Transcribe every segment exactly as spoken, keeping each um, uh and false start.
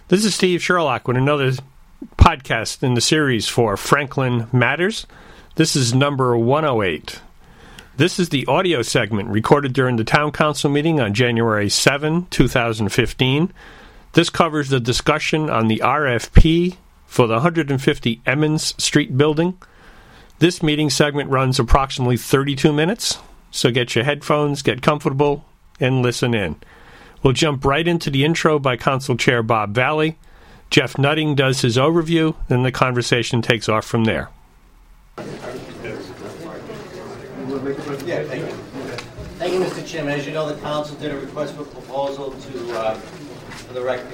This is Steve Sherlock with another podcast in the series for Franklin Matters. This is number one oh eight. This is the audio segment recorded during the Town Council meeting on January seventh, twenty fifteen. This covers the discussion on the R F P for the one hundred fifty Emmons Street building. This meeting segment runs approximately thirty-two minutes, so get your headphones, get comfortable, and listen in. We'll jump right into the intro by Council Chair Bob Valley. Jeff Nutting does his overview, then the conversation takes off from there. Yeah, thank you. Thank you, Mister Chairman. As you know, the Council did a request for proposal to, uh, for the record.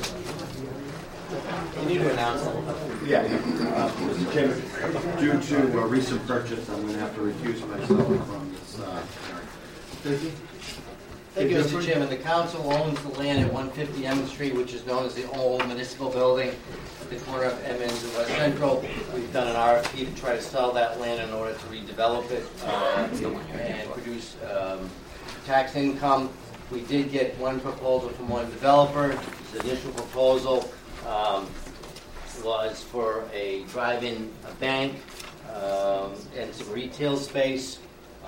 You need to announce that. Yeah, uh, Mister Chairman, due to a recent purchase, I'm going to have to recuse myself from this uh, hearing. Thank you. Thank you, Mister Chairman. The Council owns the land at one fifty Emmons Street, which is known as the old municipal building at the corner of Emmons and West Central. We've done an R F P to try to sell that land in order to redevelop it uh, and produce um, tax income. We did get one proposal from one developer. His initial proposal um, was for a drive-in a bank um, and some retail space.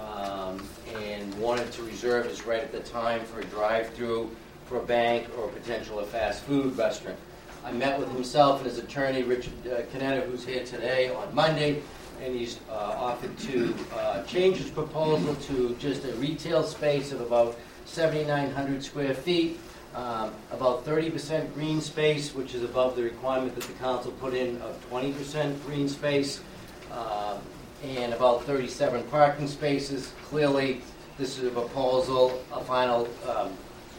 Um, and wanted to reserve his right at the time for a drive-through for a bank or potential a fast food restaurant. I met with himself and his attorney, Richard uh, Canetta, who's here today on Monday, and he's uh, offered to uh, change his proposal to just a retail space of about seventy-nine hundred square feet, um, about thirty percent green space, which is above the requirement that the council put in of twenty percent green space. Um, and about thirty-seven parking spaces. Clearly, this is a proposal, a final um,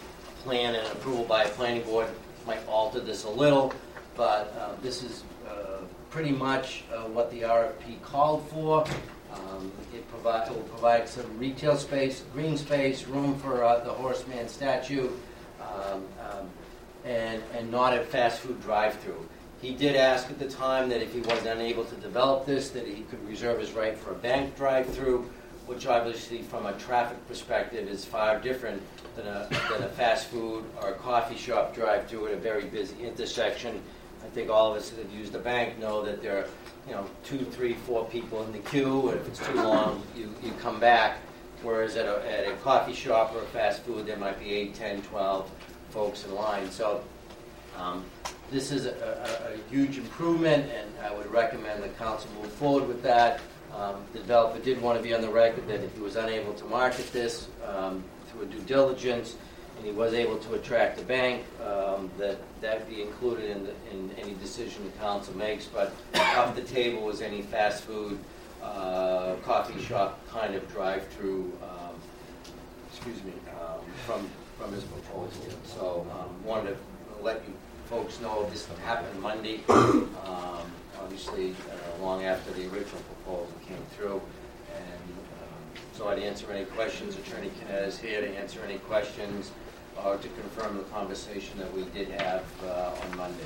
plan and approval by a planning board might alter this a little, but uh, this is uh, pretty much uh, what the R F P called for. Um, it, provide, it will provide some retail space, green space, room for uh, the Horseman statue, um, um, and, and not a fast food drive-through. He did ask at the time that if he was unable to develop this, that he could reserve his right for a bank drive-through, which obviously from a traffic perspective is far different than a, than a fast food or a coffee shop drive-through at a very busy intersection. I think all of us that have used a bank know that there are, you know, two, three, four people in the queue, and if it's too long, you, you come back. Whereas at a, at a coffee shop or a fast food, there might be eight, ten, twelve folks in line. So um, this is a, a, a huge improvement, and I would recommend the council move forward with that. Um, the developer did want to be on the record that if he was unable to market this um, through a due diligence, and he was able to attract the bank, um, that that be included in, the, in any decision the council makes. But off the table was any fast food, uh, coffee shop kind of drive-through. Um, excuse me, um, from from his proposal. So um, wanted to let you folks know this happened Monday, um, obviously uh, long after the original proposal came through. And um, so I'd answer any questions. Attorney Canetta is here to answer any questions or to confirm the conversation that we did have uh, on Monday.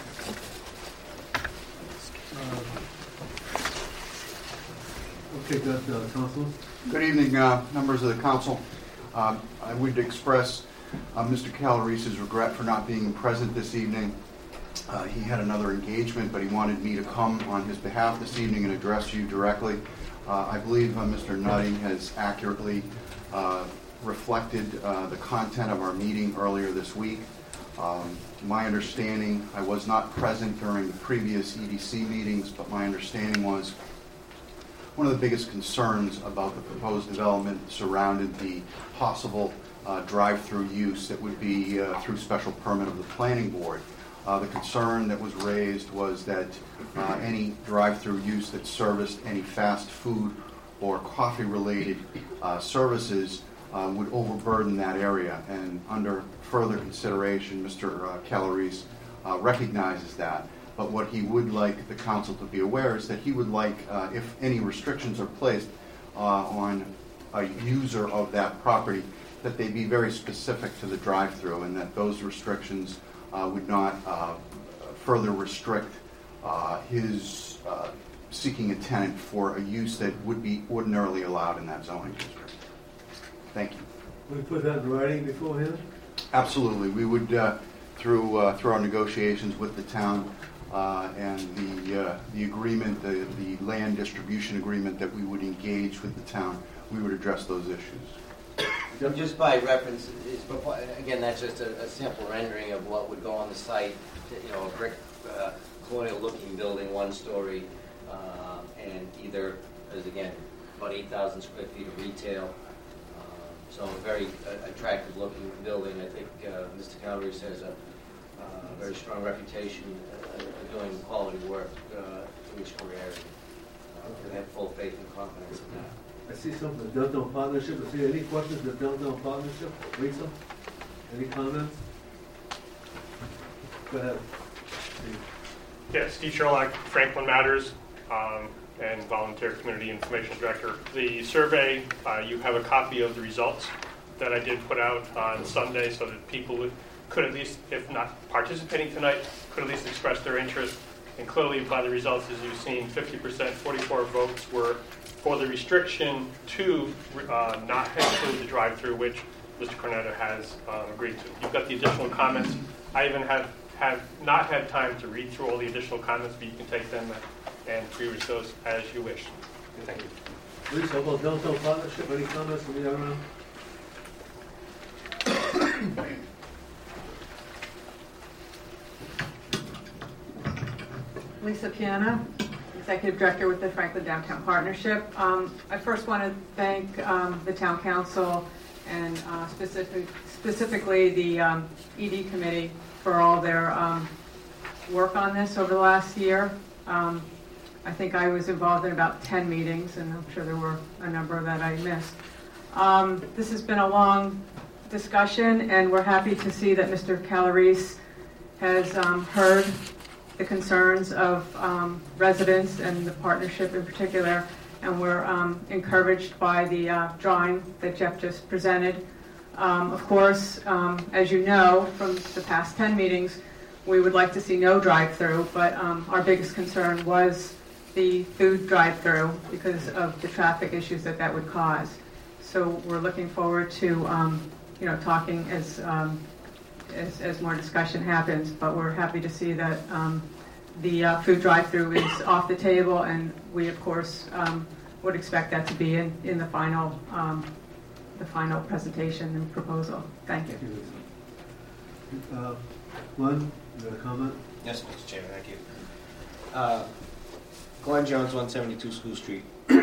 Okay, good, uh, Councilor. Good evening, uh, members of the council. Um, I would express uh, Mister Calarese's regret for not being present this evening. Uh, he had another engagement, but he wanted me to come on his behalf this evening and address you directly. Uh, I believe uh, Mister Nutting has accurately uh, reflected uh, the content of our meeting earlier this week. Um, my understanding, I was not present during the previous E D C meetings, but my understanding was one of the biggest concerns about the proposed development surrounded the possible uh, drive-through use that would be uh, through special permit of the planning board. Uh, the concern that was raised was that uh, any drive-through use that serviced any fast food or coffee-related uh, services uh, would overburden that area. And under further consideration, Mister Uh, Calarese uh, recognizes that. But what he would like the council to be aware is that he would like, uh, if any restrictions are placed uh, on a user of that property, that they be very specific to the drive-through, and that those restrictions uh, would not uh, further restrict uh, his uh, seeking a tenant for a use that would be ordinarily allowed in that zoning district. Thank you. We put that in writing beforehand? Absolutely. We would, uh, through uh, through our negotiations with the town uh, and the uh, the agreement, the the land distribution agreement that we would engage with the town, we would address those issues. Just by reference, it's before, again, that's just a, a simple rendering of what would go on the site. You know, a brick uh, colonial-looking building, one story, uh, and either is again about eight thousand square feet of retail. Uh, so a very uh, attractive-looking building. I think uh, Mister Calabrese has a uh, very strong reputation uh, of doing quality work uh, to each career area. Uh, we have full faith and confidence in that. I see something, downtown partnership. I see any questions, the downtown partnership? Lisa, any comments? Go ahead. Steve. Yeah, Steve Sherlock, Franklin Matters, um, and Volunteer Community Information Director. The survey, uh, you have a copy of the results that I did put out on Sunday so that people would, could at least, if not participating tonight, could at least express their interest. And clearly by the results, as you've seen, fifty percent, forty-four votes were for the restriction to uh, not include the drive-through, which Mister Cornetto has um, agreed to. You've got the additional comments. I even have, have not had time to read through all the additional comments, but you can take them and peruse those as you wish. Thank you. Lisa, about downtown partnership, any comments from the other round? Lisa Piana, Executive Director with the Franklin Downtown Partnership. Um, I first want to thank um, the Town Council and uh, specific, specifically the um, E D Committee for all their um, work on this over the last year. Um, I think I was involved in about ten meetings, and I'm sure there were a number that I missed. Um, this has been a long discussion, and we're happy to see that Mister Calabrese has um, heard the concerns of um, residents and the partnership in particular, and we're um, encouraged by the uh, drawing that Jeff just presented. Um, of course, um, as you know from the past ten meetings, we would like to see no drive-through, but um, our biggest concern was the food drive-through because of the traffic issues that that would cause. So we're looking forward to um, you know, talking as um, As, as more discussion happens, but we're happy to see that um, the uh, food drive-through is off the table, and we, of course, um, would expect that to be in, in the final um, the final presentation and proposal. Thank you. Thank you, Lisa. Uh, Glenn, you got a comment? Yes, Mister Chairman, thank you. Uh, Glenn Jones, one seventy-two School Street,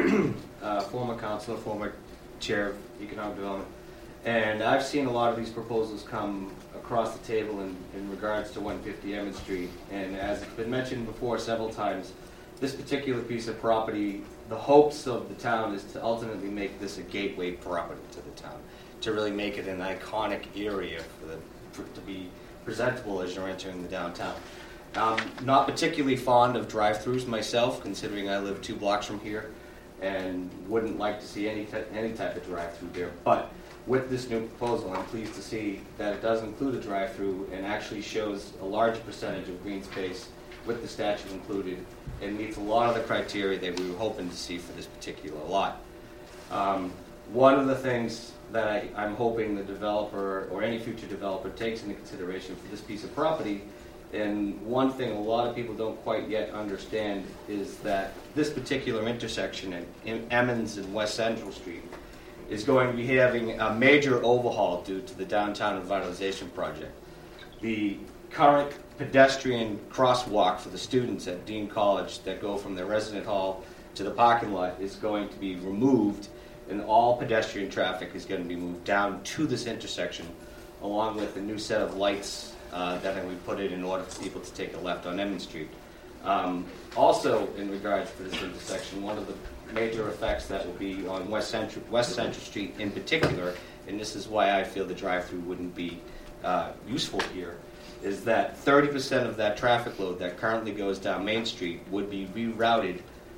uh, former councilor, former chair of economic development. And I've seen a lot of these proposals come across the table in, in regards to one fifty Emmett Street. And as it's been mentioned before several times, this particular piece of property, the hopes of the town is to ultimately make this a gateway property to the town, to really make it an iconic area for the, for, to be presentable as you're entering the downtown. Um, not particularly fond of drive-thrus myself, considering I live two blocks from here, and wouldn't like to see any, any type of drive-through there. But with this new proposal, I'm pleased to see that it does include a drive-through and actually shows a large percentage of green space with the statue included, and meets a lot of the criteria that we were hoping to see for this particular lot. Um, one of the things that I, I'm hoping the developer or any future developer takes into consideration for this piece of property, and one thing a lot of people don't quite yet understand, is that this particular intersection in, in Emmons and West Central Street is going to be having a major overhaul due to the downtown revitalization project. The current pedestrian crosswalk for the students at Dean College that go from their resident hall to the parking lot is going to be removed, and all pedestrian traffic is going to be moved down to this intersection, along with a new set of lights uh, that we put in in order for people to take a left on Emmons Street. Um, also, in regards to this intersection, one of the major effects that will be on West Central, West Central Street in particular, and this is why I feel the drive-through wouldn't be uh, useful here, is that thirty percent of that traffic load that currently goes down Main Street would be rerouted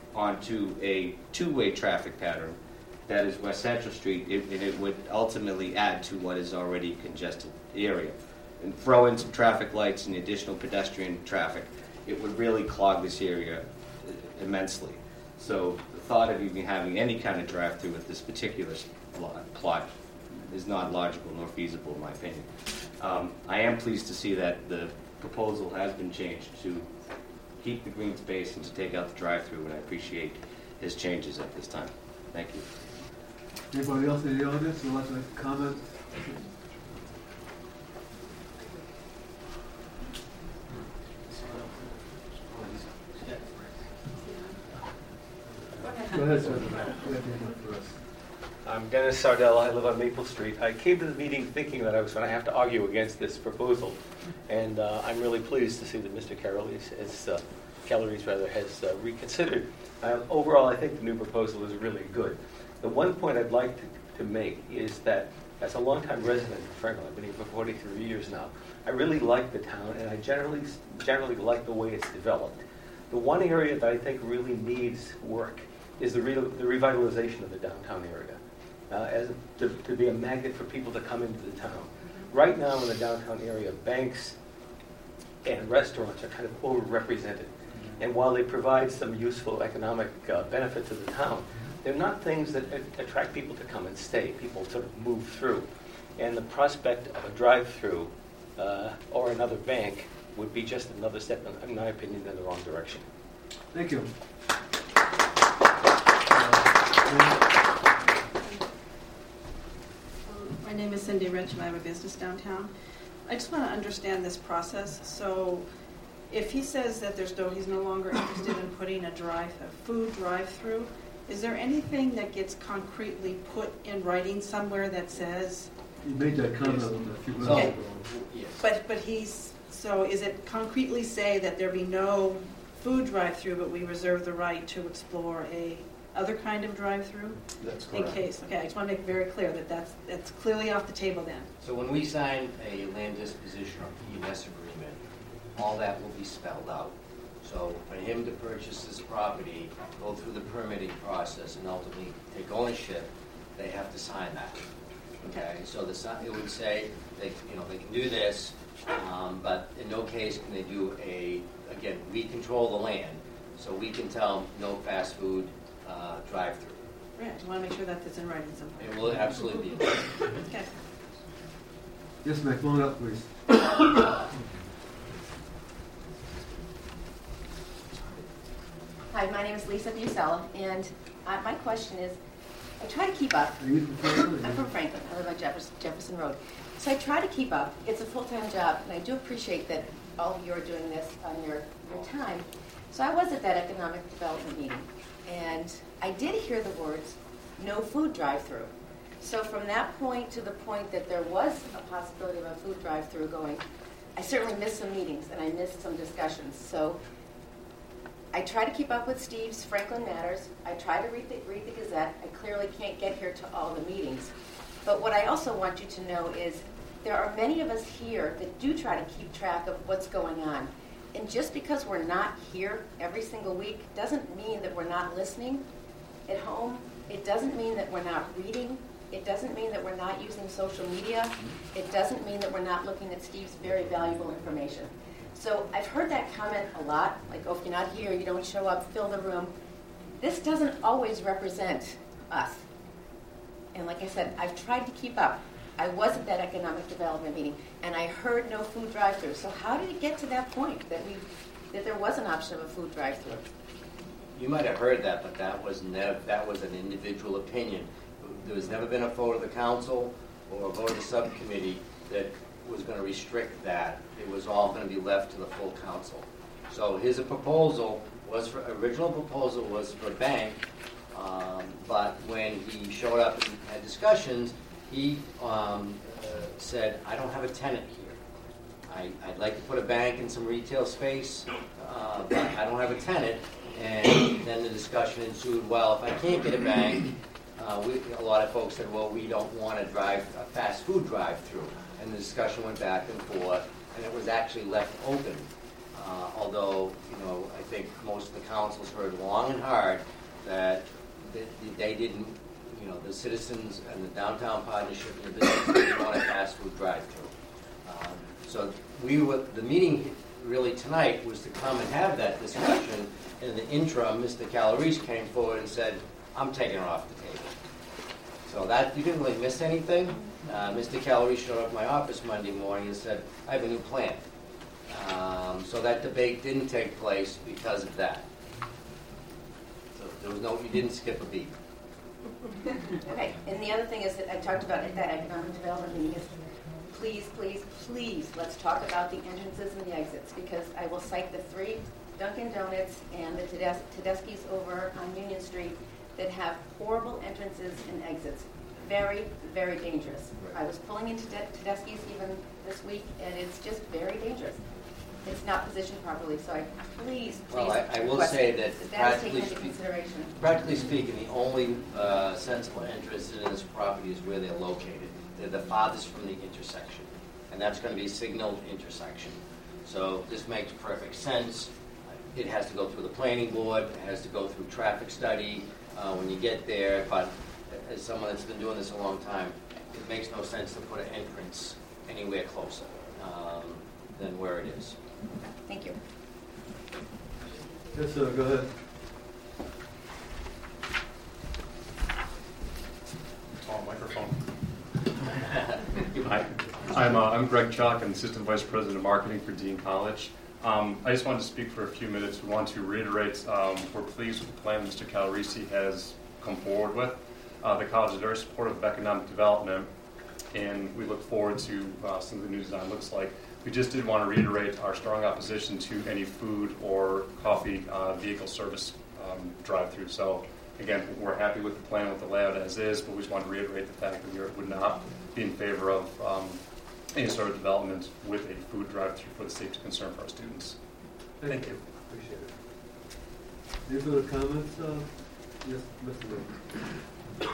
onto a two-way traffic pattern that is West Central Street, and it would ultimately add to what is already a congested area. And throw in some traffic lights and additional pedestrian traffic, it would really clog this area immensely. So the thought of even having any kind of drive-through with this particular plot is not logical nor feasible, in my opinion. Um, I am pleased to see that the proposal has been changed to keep the green space and to take out the drive-through, and I appreciate his changes at this time. Thank you. Anybody else in the audience who wants to make a comment? Go ahead, sir. Go ahead, Daniel, for us. I'm Dennis Sardell. I live on Maple Street. I came to the meeting thinking that I was going to have to argue against this proposal, and uh, I'm really pleased to see that Mister Calories, has, uh, Calories rather, has uh, reconsidered. Um, overall, I think the new proposal is really good. The one point I'd like to, to make is that as a longtime resident of Franklin, I've been here for forty-three years now, I really like the town, and I generally generally like the way it's developed. The one area that I think really needs work is the, re- the revitalization of the downtown area, uh, as to, to be a magnet for people to come into the town. Right now in the downtown area, banks and restaurants are kind of overrepresented. And while they provide some useful economic uh, benefit to the town, they're not things that a- attract people to come and stay. People sort of move through. And the prospect of a drive-through uh, or another bank would be just another step, in, in my opinion, in the wrong direction. Thank you. My name is Cindy Rich, and I have a business downtown. I just want to understand this process. So, if he says that there's no, he's no longer interested in putting a drive, a food drive-through, is there anything that gets concretely put in writing somewhere that says? You made that comment a few minutes Okay. ago. Yes. But but he's so is it concretely say that there be no food drive-through, but we reserve the right to explore a other kind of drive-through? That's In correct. case, okay, I just want to make it very clear that that's, that's clearly off the table then. So when we sign a land disposition or P and S agreement, all that will be spelled out. So for him to purchase this property, go through the permitting process, and ultimately take ownership, they have to sign that. Okay, so the, si- it would say, they, you know, they can do this, um, but in no case can they do a, again, we control the land, so we can tell them no fast food uh, drive-through. Right, I just want to make sure that that's in writing somewhere. It will absolutely be. Okay. Yes, ma'am, come on up, please. Hi, my name is Lisa Busella, and uh, my question is, I try to keep up. Are you from Franklin? I'm from Franklin. I live on Jefferson, Jefferson Road. So I try to keep up. It's a full-time job, and I do appreciate that all of you are doing this on your, your time. So I was at that economic development meeting, and I did hear the words, no food drive-through. So from that point to the point that there was a possibility of a food drive-through going, I certainly missed some meetings, and I missed some discussions. So I try to keep up with Steve's Franklin Matters. I try to read the, read the Gazette. I clearly can't get here to all the meetings. But what I also want you to know is there are many of us here that do try to keep track of what's going on. And just because we're not here every single week doesn't mean that we're not listening at home. It doesn't mean that we're not reading. It doesn't mean that we're not using social media. It doesn't mean that we're not looking at Steve's very valuable information. So I've heard that comment a lot, like, oh, if you're not here, you don't show up, fill the room. This doesn't always represent us. And like I said, I've tried to keep up. I was at that economic development meeting, and I heard no food drive-through. So how did it get to that point that we, that there was an option of a food drive-through? You might have heard that, but that was never, that was an individual opinion. There has never been a vote of the council or a vote of the subcommittee that was going to restrict that. It was all going to be left to the full council. So his proposal was for, original proposal was for bank, um, but when he showed up and had discussions, he um, uh, said, I don't have a tenant here. I, I'd like to put a bank in some retail space, uh, but I don't have a tenant. And then the discussion ensued, well, if I can't get a bank, uh, we, a lot of folks said, well, we don't want to drive a fast food drive-through. And the discussion went back and forth, and it was actually left open. Uh, although, you know, I think most of the councils heard long and hard that they, they didn't, you know, the citizens and the downtown partnership and the business didn't want a fast food drive-through. Um, so we were, the meeting really tonight was to come and have that discussion. And in the interim, Mister Calories came forward and said, I'm taking it off the table. So that, you didn't really miss anything. Uh, Mister Calorie showed up at my office Monday morning and said, I have a new plan. Um, so that debate didn't take place because of that. So there was no, you didn't skip a beat. Okay, and the other thing is that I talked about at that economic development meeting is please, please, please, let's talk about the entrances and the exits, because I will cite the three Dunkin' Donuts and the Tedes- Tedeschi's over on Union Street that have horrible entrances and exits. Very, very dangerous. Right. I was pulling into Te- Tedeschi's even this week, and it's just very dangerous. It's not positioned properly, so I please, please Well, I, I will request say that that that is practically, taken into spe- consideration. practically speaking, the only uh, sensible entrance in this property is where they're located. They're the farthest from the intersection, and that's going to be a signaled intersection. So this makes perfect sense. It has to go through the planning board. It has to go through traffic study uh, when you get there. But as someone that's been doing this a long time, it makes no sense to put an entrance anywhere closer um, than where it is. Thank you. Yes, sir, go ahead. Oh, microphone. Hi, I'm, uh, I'm Greg Chalk. I'm Assistant Vice President of Marketing for Dean College. Um, I just wanted to speak for a few minutes. We want to reiterate um, we're pleased with the plan Mister Calarisi has come forward with. Uh, the college is very supportive of economic development, and we look forward to uh, some of the new design looks like. We just did want to reiterate our strong opposition to any food or coffee uh, vehicle service um, drive-through. So, again, we're happy with the plan with the layout as is, but we just want to reiterate the fact that we would not be in favor of um, any sort of development with a food drive-through for the safety concern for our students. Thank, Thank you. you. Appreciate it. Any further comments? Uh, yes, Mister Lee.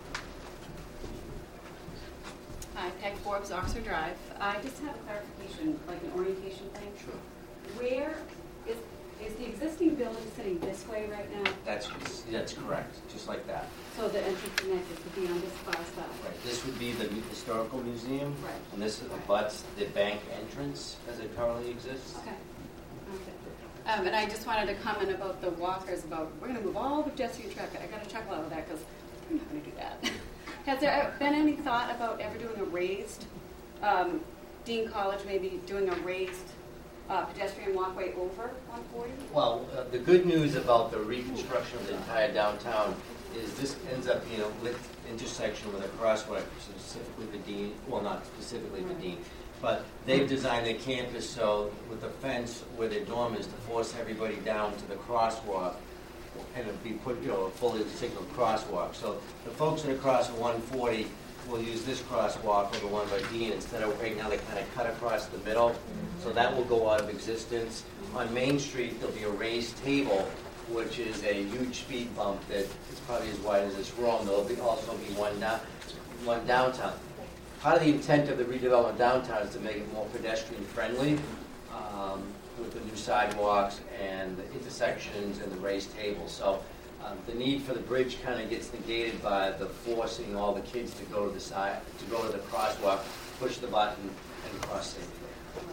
Hi, Peg Forbes, Oxford Drive. I just have a clarification, like an orientation thing. Sure. Where is is the existing building sitting this way right now? That's that's correct, just like that. So the entrance and exit would be on this far side. Right. This would be the historical museum, Right. and this abuts the bank entrance as it currently exists. Okay. Okay. Um, and I just wanted to comment about the walkers. About we're going to move all the pedestrian traffic. I got to chuckle out of that because we're not going to do that. Has there been any thought about ever doing a raised, um, Dean College maybe doing a raised uh, pedestrian walkway over one forty? Well, uh, the good news about the reconstruction of the entire downtown is this ends up being a lit intersection with a crosswalk specifically for Dean, well, not specifically for Dean, but they've designed their campus so with the fence where their dorm is to force everybody down to the crosswalk and it'll be put, you know, a fully signaled crosswalk. So the folks that are crossing one forty will use this crosswalk or the one by Dean instead of right now they kind of cut across the middle. So that will go out of existence. On Main Street, there'll be a raised table, which is a huge speed bump that is probably as wide as this room. There'll be also be one down, one downtown. Part of the intent of the redevelopment downtown is to make it more pedestrian friendly. Um, with the new sidewalks and the intersections and the raised tables. So um, the need for the bridge kind of gets negated by the forcing all the kids to go to the side, to go to the crosswalk, push the button, and cross safely.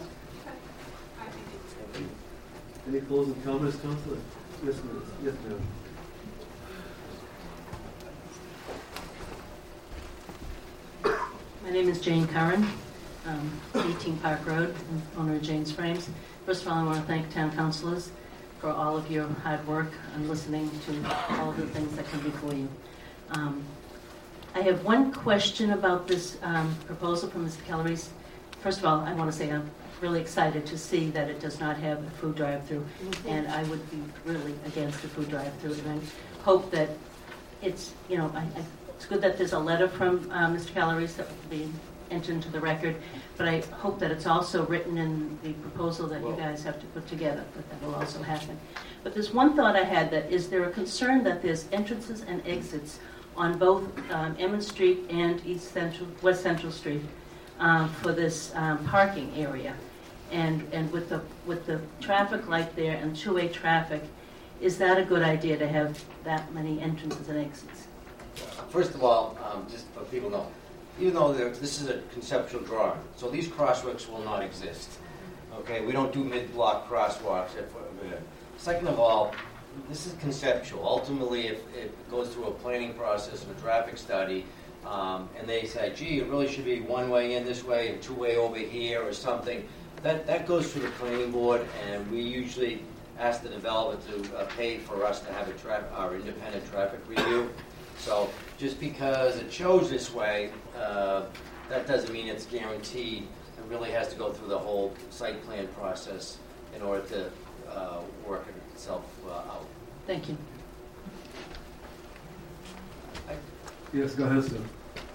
Any closing comments, Councilor? Yes, ma'am. Yes, ma'am. My name is Jane Curran, um, eighteen Park Road, owner of Jane's Frames. First of all, I want to thank town councilors for all of your hard work and listening to all of the things that come before you. Um, I have one question about this um, proposal from Mister Calarisi. First of all, I want to say I'm really excited to see that it does not have a food drive-through, mm-hmm. and I would be really against a food drive-through. And I hope that it's, you know, I, I, it's good that there's a letter from uh, Mister Calarisi that will be entered into the record, but I hope that it's also written in the proposal that you guys have to put together, but that will also happen. But there's one thought I had, that is there a concern that there's entrances and exits on both um, Emmons Street and East Central, West Central Street um, for this um, parking area, and and with the with the traffic light there and two-way traffic, is that a good idea to have that many entrances and exits? First of all, um, just so people know, even though this is a conceptual drawing, so these crosswalks will not exist. Okay, we don't do mid-block crosswalks. If we're, second of all, this is conceptual. Ultimately, if, if it goes through a planning process of a traffic study, um, and they say, gee, it really should be one way in this way and two way over here or something, that, that goes through the planning board, and we usually ask the developer to uh, pay for us to have a tra- our independent traffic review. So just because it shows this way, uh, that doesn't mean it's guaranteed. It really has to go through the whole site plan process in order to uh, work itself uh, out. Thank you. Yes, go ahead, sir.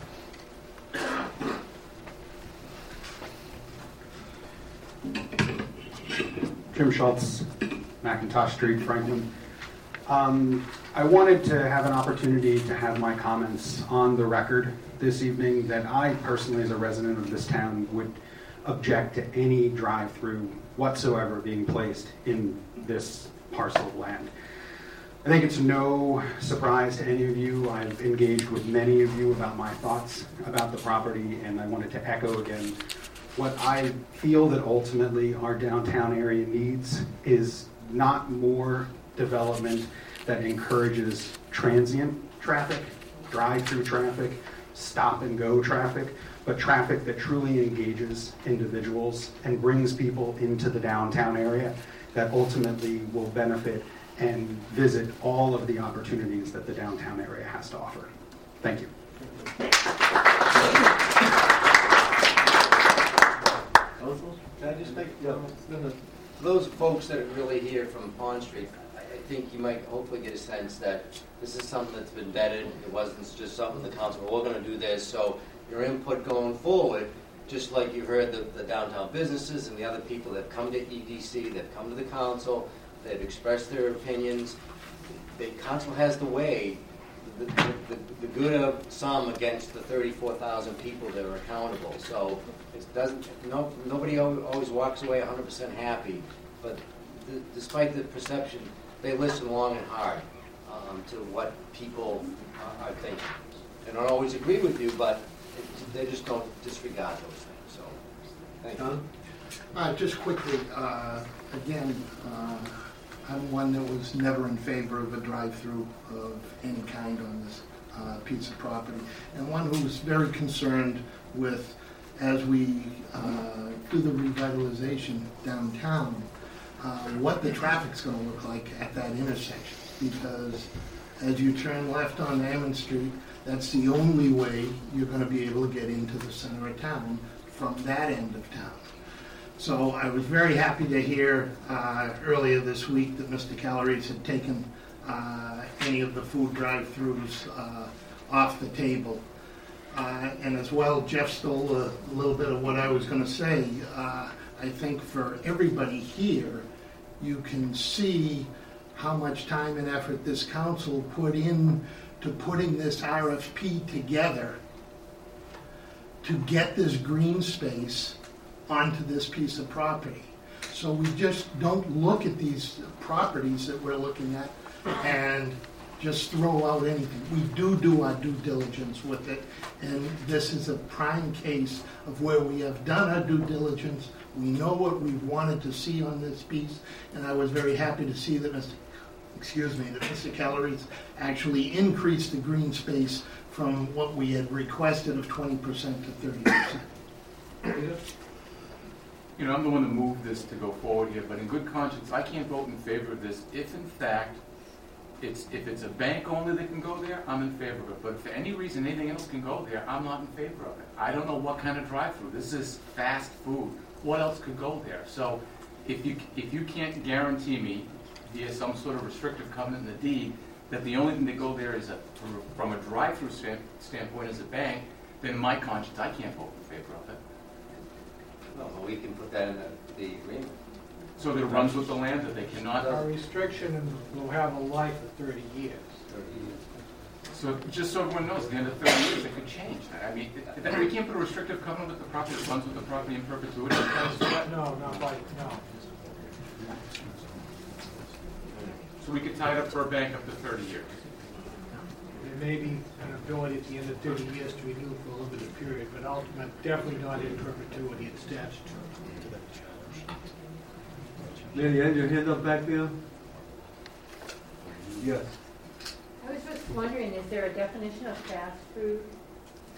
Jim Schultz, McIntosh Street, Franklin. Um, I wanted to have an opportunity to have my comments on the record this evening that I personally, as a resident of this town, would object to any drive-through whatsoever being placed in this parcel of land. I think it's no surprise to any of you. I've engaged with many of you about my thoughts about the property, and I wanted to echo again what I feel that ultimately our downtown area needs is not more development that encourages transient traffic, drive-through traffic, stop-and-go traffic, but traffic that truly engages individuals and brings people into the downtown area that ultimately will benefit and visit all of the opportunities that the downtown area has to offer. Thank you. Can I just make a comment? For those folks that are really here from Pond Street, I I think you might hopefully get a sense that this is something that's been vetted. It wasn't just something the council, we're going to do this. So your input going forward, just like you heard the, the downtown businesses and the other people that come to E D C, that come to the council, they've expressed their opinions. The council has to weigh the, the, the, the good of some against the thirty-four thousand people that are accountable. So it doesn't. No, nobody always walks away one hundred percent happy, but the, despite the perception, they listen long and hard um, to what people are, are thinking. They don't always agree with you, but it, they just don't disregard those things. So, thank you. Uh, just quickly, uh, again, uh, I'm one that was never in favor of a drive-through of any kind on this uh, piece of property, and one who was very concerned with, as we uh, do the revitalization downtown, uh, what the traffic's going to look like at that intersection. Because as you turn left on Ammon Street, that's the only way you're going to be able to get into the center of town from that end of town. So I was very happy to hear uh, earlier this week that Mister Calabrese had taken uh, any of the food drive-thrus uh, off the table. Uh, and as well, Jeff stole a, a little bit of what I was going to say. Uh, I think for everybody here, you can see how much time and effort this council put in to putting this R F P together to get this green space onto this piece of property. So we just don't look at these properties that we're looking at and just throw out anything. We do do our due diligence with it, and this is a prime case of where we have done our due diligence. We know what we wanted to see on this piece, and I was very happy to see that Mister Excuse me, that Mister Calabrese actually increased the green space from what we had requested of twenty percent to thirty percent. You know, I'm the one that moved this to go forward here, but in good conscience, I can't vote in favor of this if, in fact, it's if it's a bank only that can go there, I'm in favor of it. But if for any reason anything else can go there, I'm not in favor of it. I don't know what kind of drive-through. This is fast food. What else could go there? So if you if you can't guarantee me via some sort of restrictive covenant in the deed that the only thing that go there is a, from a drive-through stand, standpoint is a bank, then in my conscience, I can't vote in favor of it. No, but we can put that in the, the agreement. So that it runs with the land, that they cannot... Our restriction will have a life of thirty years. thirty years. So just so everyone knows, at the end of thirty years, it could change. I mean, it, it, we can't put a restrictive covenant with the property that runs with the property in perpetuity. No, not like, no. So we could tie it up for a bank up to thirty years. There may be an ability at the end of thirty years to renew for a limited period, but ultimately, definitely not in perpetuity, it's statutory. Lynn, you had your hand up back there? Yes. I was just wondering, is there a definition of fast food?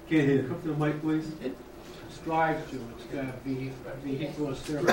Can't hear. Come to the mic, please. It's drive-through, it's got to be vehicular service.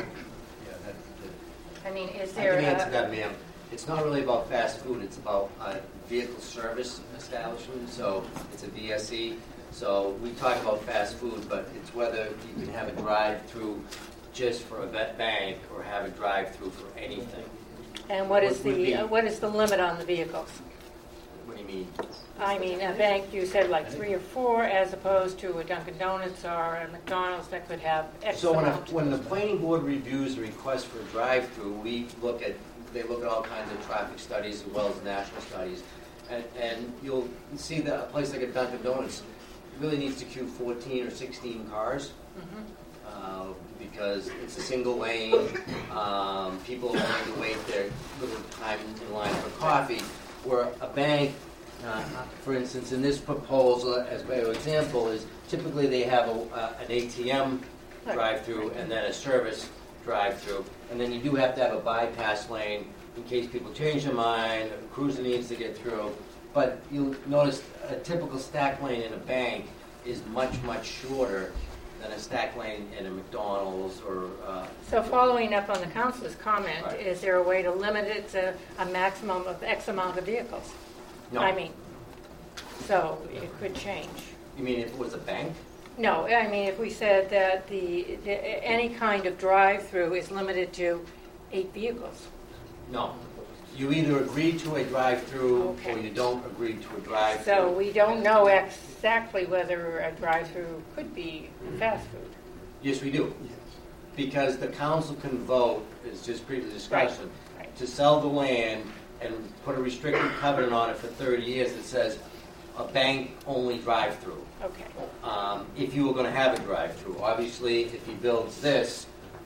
Yeah, I mean, is I there can answer a, that, ma'am. It's not really about fast food, it's about uh, vehicle service establishment, so it's a V S E. So we talk about fast food, but it's whether you can have a drive-through just for a vet bank or have a drive-through for anything. and what is Would- would the, be- uh, what is the limit on the vehicles? What do you mean? I mean, a bank, you said like three or four, as opposed to a Dunkin' Donuts or a McDonald's that could have X So when, a, amount. when the planning board reviews a request for a drive-through, we look at, they look at all kinds of traffic studies as well as national studies. And, and you'll see that a place like a Dunkin' Donuts really needs to queue fourteen or sixteen cars. Mhm. Uh, because it's a single lane, um, people are willing to wait their little time in line for coffee, where a bank, uh, for instance, in this proposal, as by example, is typically they have a, uh, an A T M drive-through and then a service drive-through, and then you do have to have a bypass lane in case people change their mind, a cruiser needs to get through. But you'll notice a typical stack lane in a bank is much, much shorter than a stack lane in a McDonald's or... Uh, So following up on the council's comment, Right. is there a way to limit it to a maximum of X amount of vehicles? No. I mean, so it could change. You mean if it was a bank? No, I mean, if we said that the, the any kind of drive-through is limited to eight vehicles. No. You either agree to a drive-through or you don't agree to a drive-through. So we don't know exactly whether a drive-through could be fast food. Yes, we do. Because the council can vote, it's just previous discussion, to sell the land and put a restricted covenant on it for thirty years that says a bank-only drive-through. Okay. Um, if you were going to have a drive-through. Obviously, if he builds this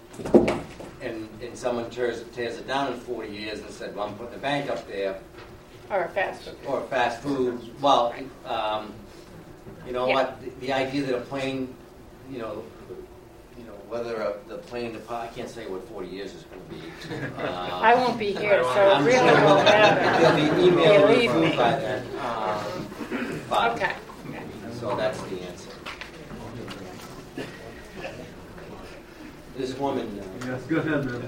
and, and someone tears, tears it down in forty years and said, well, I'm putting a bank up there, Or a fast food. or fast food, well, um, you know Yeah. what, the, the idea that a plane, you know, you know, whether a, the plane, I can't say what forty years is going to be. Uh, I won't be here, so it I'm really sure won't matter. There'll be email Believe approved me. by then. Um, but, Okay. So that's the answer. This woman. Uh, Yes, go ahead, ma'am.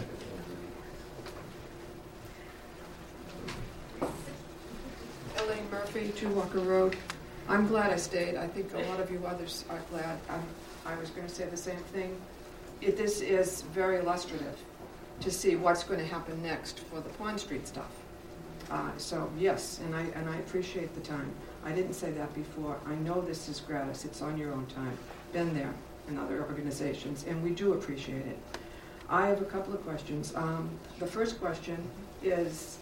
Elaine Murphy, Two Walker Road. I'm glad I stayed. I think a lot of you others are glad. I'm, I was going to say the same thing. It, this is very illustrative to see what's going to happen next for the Pond Street stuff. Uh, so yes, and I and I appreciate the time. I didn't say that before. I know this is gratis. It's on your own time. Been there in other organizations, and we do appreciate it. I have a couple of questions. Um, the first question is,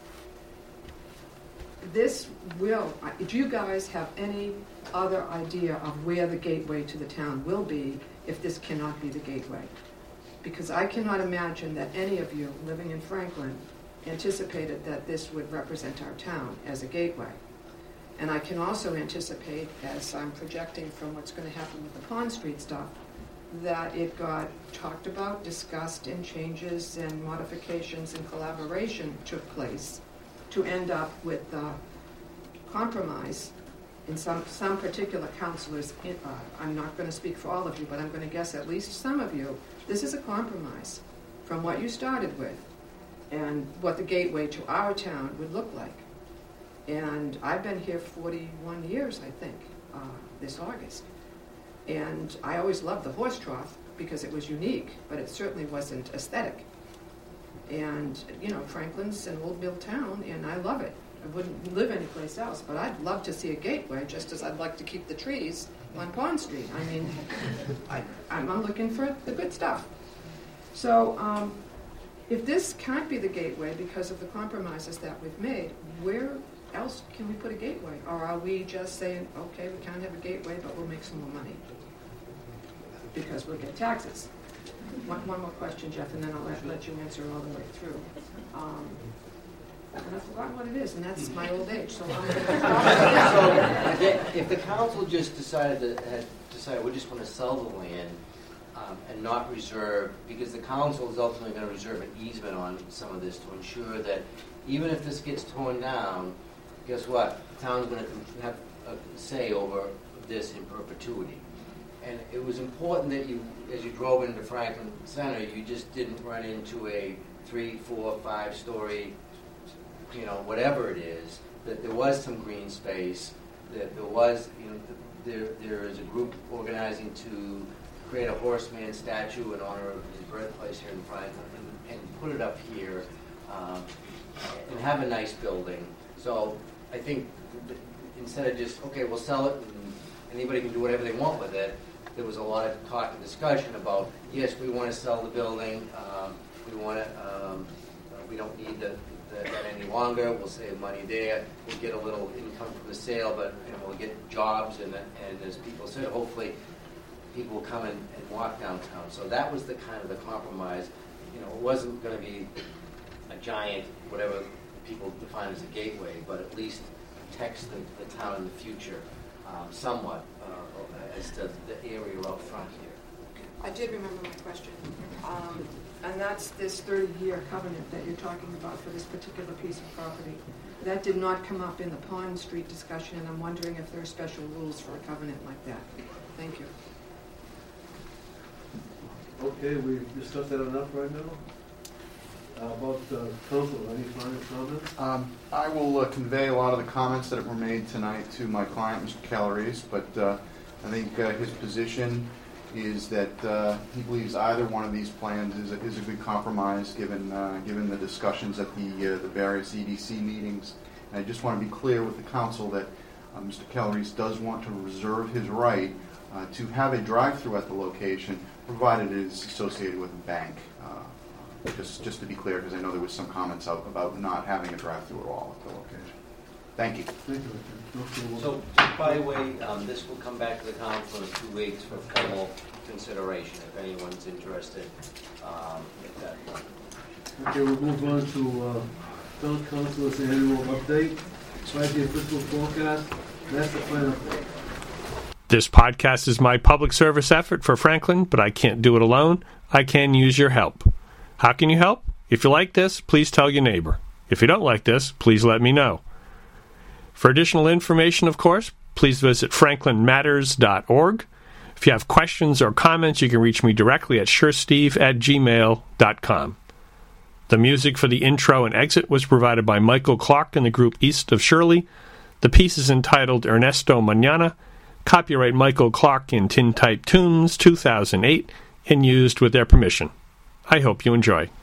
this will, do you guys have any other idea of where the gateway to the town will be if this cannot be the gateway? Because I cannot imagine that any of you living in Franklin anticipated that this would represent our town as a gateway. And I can also anticipate, as I'm projecting from what's going to happen with the Pond Street stuff, that it got talked about, discussed, and changes and modifications and collaboration took place to end up with uh, compromise in some, some particular councilors. In, uh, I'm not going to speak for all of you, but I'm going to guess at least some of you, this is a compromise from what you started with and what the gateway to our town would look like. And I've been here forty-one years, I think, uh, this August. And I always loved the horse trough because it was unique, but it certainly wasn't aesthetic. And, you know, Franklin's an old mill town, and I love it. I wouldn't live anyplace else, but I'd love to see a gateway, just as I'd like to keep the trees on Pond Street. I mean, I, I'm, I'm looking for the good stuff. So, um, if this can't be the gateway because of the compromises that we've made, where else can we put a gateway? Or are we just saying, okay, we can't have a gateway, but we'll make some more money because we'll get taxes? One, one more question, Jeff, and then I'll let, let you answer all the way through. Um, and I've forgotten what it is, and that's my old age. So, I'm so if, if the council just decided to had decided we just want to sell the land um, and not reserve, because the council is ultimately going to reserve an easement on some of this to ensure that even if this gets torn down, guess what? The town's going to have a say over this in perpetuity. And it was important that you, as you drove into Franklin Center, you just didn't run into a three, four, five-story, you know, whatever it is, that there was some green space, that there was, you know, there there is a group organizing to create a horseman statue in honor of his birthplace here in Franklin, and, and put it up here, um, and have a nice building. So I think that instead of just, okay, we'll sell it, and anybody can do whatever they want with it, there was a lot of talk and discussion about, yes, we want to sell the building, um, we want to, um, we don't need the, the, that any longer, we'll save money there, we'll get a little income from the sale, but you know, we'll get jobs, and, and as people said, hopefully people will come and, and walk downtown. So that was the kind of the compromise. You know, it wasn't going to be a giant, whatever people define as a gateway, but at least protects the, the town in the future um, somewhat uh, as to the area out front here. I did remember my question. Um, and that's this thirty-year covenant that you're talking about for this particular piece of property. That did not come up in the Pond Street discussion, and I'm wondering if there are special rules for a covenant like that. Thank you. Okay, we've discussed that enough right now. Uh, about uh, council, any final comments? Um, I will uh, convey a lot of the comments that were made tonight to my client, Mister Calabrese, but uh, I think uh, his position is that uh, he believes either one of these plans is a, is a good compromise given uh, given the discussions at the uh, the various E D C meetings. And I just want to be clear with the council that uh, Mister Calabrese does want to reserve his right uh, to have a drive-through at the location, provided it is associated with a bank. Uh, just just to be clear, because I know there was some comments out about not having a drive-through at all at the location. Thank you. Thank you. So, by the way, um, this will come back to the council in two weeks for formal consideration, if anyone's interested um, at that point. Okay, we'll move on to uh, town council's annual update, five-year fiscal forecast, master plan update. This podcast is my public service effort for Franklin, but I can't do it alone. I can use your help. How can you help? If you like this, please tell your neighbor. If you don't like this, please let me know. For additional information, of course, please visit franklin matters dot org. If you have questions or comments, you can reach me directly at suresteve at gmail dot com. The music for the intro and exit was provided by Michael Clark and the group East of Shirley. The piece is entitled Ernesto Mañana, copyright Michael Clark in Tintype Tunes two thousand eight, and used with their permission. I hope you enjoy.